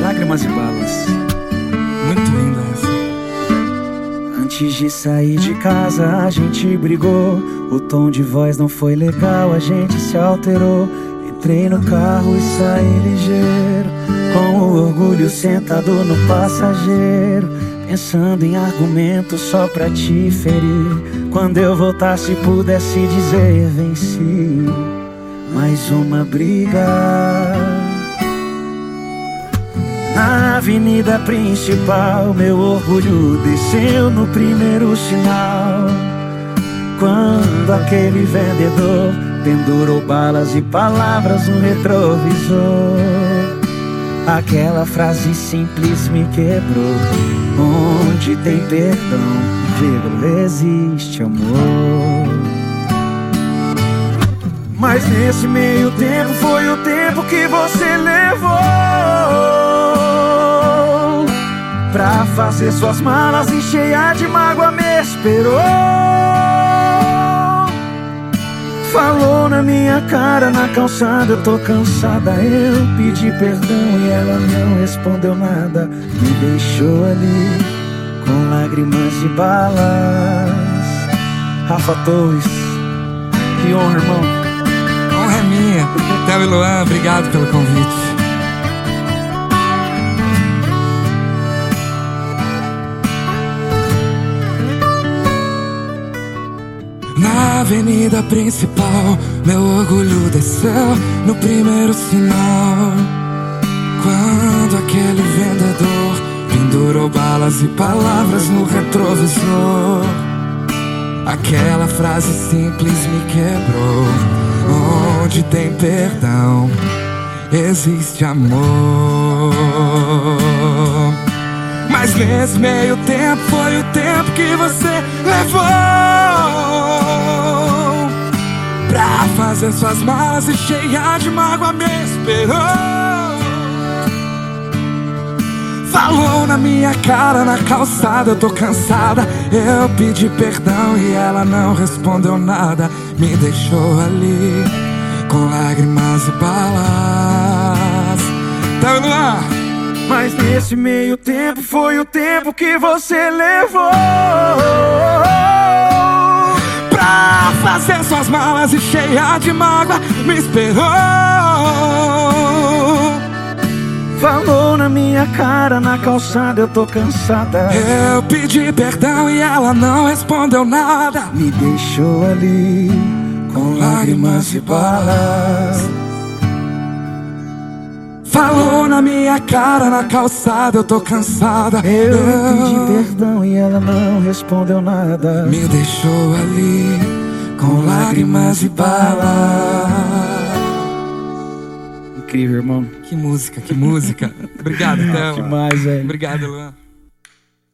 Lágrimas e Balas. Muito linda essa. Antes de sair de casa a gente brigou. O tom de voz não foi legal, a gente se alterou. Entrei no carro e saí ligeiro, com o orgulho sentado no passageiro, pensando em argumentos só pra te ferir. Quando eu voltasse pudesse dizer venci mais uma briga. Na avenida principal meu orgulho desceu no primeiro sinal, quando aquele vendedor pendurou balas e palavras no retrovisor. Aquela frase simples me quebrou. Onde tem perdão, vírgula, existe amor. Mas nesse meio tempo foi o tempo que você levou pra fazer suas malas e cheia de mágoa me esperou. Falou na minha cara na calçada, eu tô cansada. Eu pedi perdão e ela não respondeu nada. Me deixou ali com lágrimas e balas. Rafa Torres, que honra, irmão. Honra é minha. Theo e Luan, obrigado pelo convite. Na avenida principal, meu orgulho desceu no primeiro sinal, quando aquele vendedor pendurou balas e palavras no retrovisor. Aquela frase simples me quebrou. Onde tem perdão, existe amor. Mas nesse meio tempo foi o tempo que você levou pra fazer suas malas e cheia de mágoa me esperou. Falou na minha cara na calçada, eu tô cansada. Eu pedi perdão e ela não respondeu nada. Me deixou ali com lágrimas e balas. Tá no ar. Mas nesse meio tempo foi o tempo que você levou pra fazer suas malas e cheia de mágoa me esperou. Falou na minha cara na calçada, eu tô cansada. Eu pedi perdão e ela não respondeu nada. Me deixou ali com lágrimas e balas. Falou na minha cara na calçada, eu tô cansada. Eu pedi perdão e ela não respondeu nada. Me deixou ali com lágrimas e balas. Incrível, irmão. Que música, que música. Obrigado, Theo. Demais, velho. Obrigado, Luan.